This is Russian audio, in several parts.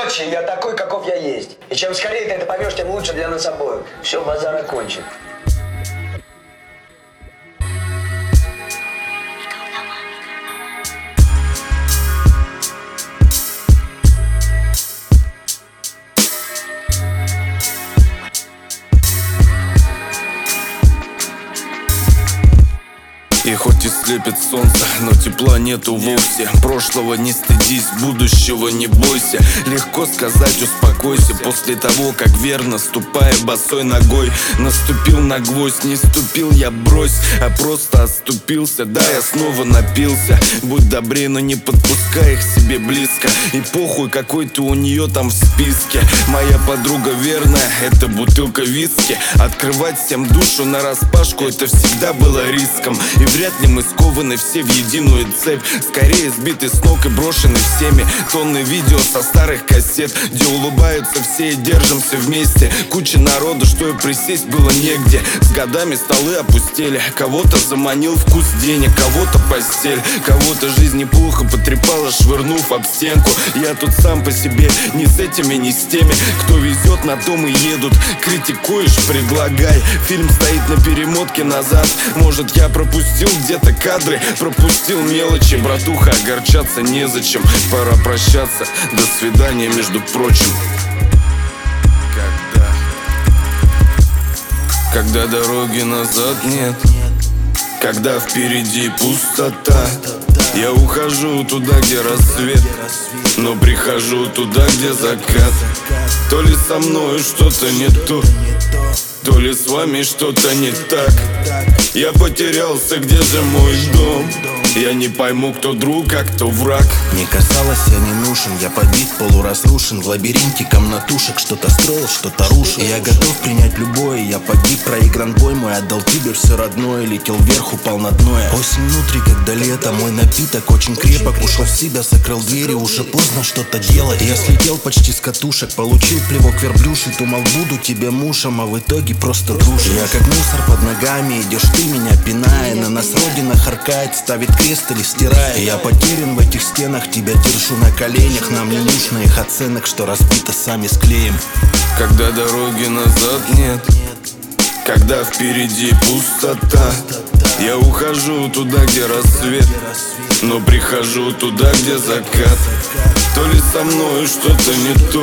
Короче, я такой, каков я есть. И чем скорее ты это поймешь, тем лучше для нас обоих. Все, базар окончен. И хоть и слепит солнце, но тепла нету вовсе. Прошлого не стыдись, будущего не бойся. Легко сказать успокойся после того, как верно, ступая босой ногой, наступил на гвоздь. Не ступил я брось, а просто отступился. Да, я снова напился. Будь добрей, но не подпускай их себе близко. И похуй, какой ты у нее там в списке. Моя подруга верная, это бутылка виски. Открывать всем душу нараспашку, это всегда было риском. И вряд ли мы скованы все в единую цепь. Скорее сбиты с ног и брошены всеми. Тонны видео со старых кассет, где улыбаются все и держимся вместе. Куча народу, что и присесть было негде. С годами столы опустели. Кого-то заманил вкус денег, кого-то постель. Кого-то жизнь неплохо потрепала, швырнув об стенку. Я тут сам по себе, ни с этими, ни с теми. Кто везет, на том и едут. Критикуешь, предлагай. Фильм стоит на перемотке назад. Может, я пропустил где-то кадры, пропустил мелочи. Братуха, огорчаться незачем. Пора прощаться, до свидания, между прочим. Когда дороги назад нет, когда впереди пустота, я ухожу туда, где рассвет, но прихожу туда, где закат. То ли со мною что-то не то, то ли с вами что-то не так. Я потерялся, где же мой дом? Я не пойму, кто друг, а кто враг. Не касалось, я не нужен, я побит, полуразрушен. В лабиринте комнатушек, что-то строил, что-то рушил. Я готов принять любое, я погиб, проигран бой мой. Отдал тебе все родное, летел вверх, упал на дно. Осень внутри, когда лето, мой напиток очень крепок. Ушел в себя, закрыл двери, уже поздно что-то делать. Я слетел почти с катушек, получил плевок верблюший. Думал, буду тебе мужем, а в итоге просто дружим. Я как мусор под ногами, идешь ты меня пиная. На нас родина харкает, ставит крест или стирает. Я потерян в этих стенах, тебя держу на коленях. Нам не нужно их оценок, что разбито сами склеим. Когда дороги назад нет, когда впереди пустота, я ухожу туда, где рассвет, но прихожу туда, где закат. То ли со мною что-то не то,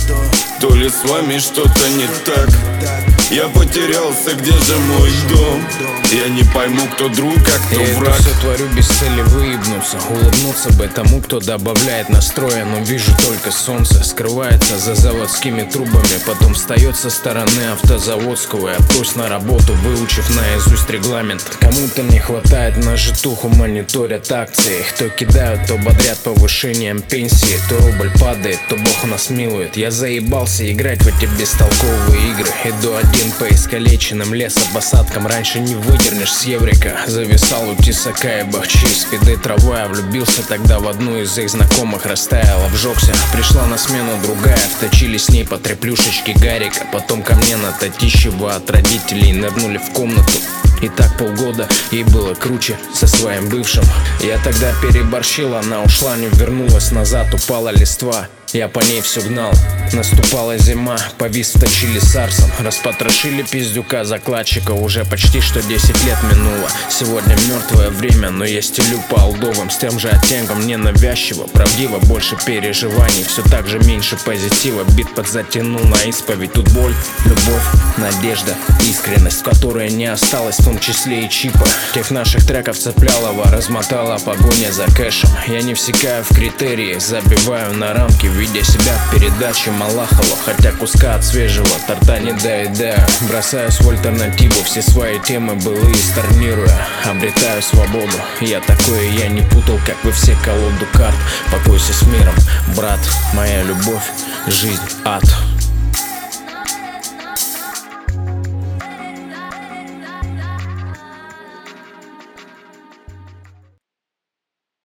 то ли с вами что-то не так. Я потерялся, где же мой дом? Я не пойму, кто друг, а кто враг. Я все творю без цели выебнуться. Улыбнуться бы тому, кто добавляет настроя. Но вижу только солнце, скрывается за заводскими трубами. Потом встает со стороны автозаводского. Я прусь на работу, выучив наизусть регламент. Кому-то не хватает на житуху, мониторят акции. Кто кидают, то бодрят повышением пенсии. То рубль падает, то Бог нас милует. Я заебался играть в эти бестолковые игры. Иду один по искалеченным лесопосадкам. Раньше не выдернешь с еврика. Зависал у тесака и бахчи. Спиды травой, я влюбился тогда в одну из их знакомых. Растаял, обжегся. Пришла на смену другая. Вточили с ней по 3 плюшечки Гарика. Потом ко мне на Татищева от родителей нырнули в комнату. И так полгода ей было круче со своим бывшим. Я тогда переборщил, она ушла, не вернулась назад. Упала листва, я по ней все гнал. Наступала зима, повис вточили с арсом. Распотрошили пиздюка закладчика. Уже почти что 10 лет минуло. Сегодня мертвое время, но я стелю по алдовым. С тем же оттенком ненавязчиво. Правдиво, больше переживаний. Все так же меньше позитива. Бит подзатянул на исповедь. Тут боль, любовь, надежда, искренность, которая не осталась, в том числе и чипа. Тех наших треков цеплялова размотала погоня за кэшем. Я не всекаю в критерии, забиваю на рамки, видя себя в передаче Малахова. Хотя куска от свежего торта не доедаю. Бросаюсь в альтернативу, все свои темы былые storniруя. Обретаю свободу, я такое, я не путал, как вы все, колоду карт. Покойся с миром, брат, моя любовь, жизнь, ад.